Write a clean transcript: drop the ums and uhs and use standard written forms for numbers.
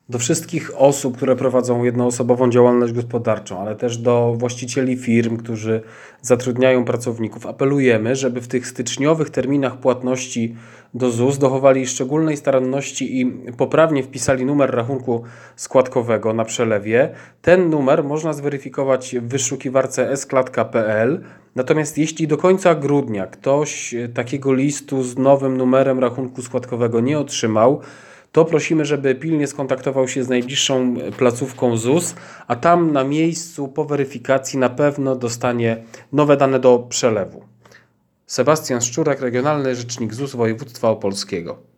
Do wszystkich osób, które prowadzą jednoosobową działalność gospodarczą, ale też do właścicieli firm, którzy zatrudniają pracowników, apelujemy, żeby w tych styczniowych terminach płatności do ZUS dochowali szczególnej staranności i poprawnie wpisali numer rachunku składkowego na przelewie. Ten numer można zweryfikować w wyszukiwarce sklatka.pl. Natomiast jeśli do końca grudnia ktoś takiego listu z nowym numerem rachunku składkowego nie otrzymał, to prosimy, żeby pilnie skontaktował się z najbliższą placówką ZUS, a tam na miejscu po weryfikacji na pewno dostanie nowe dane do przelewu. Sebastian Szczurek, Regionalny Rzecznik ZUS Województwa Opolskiego.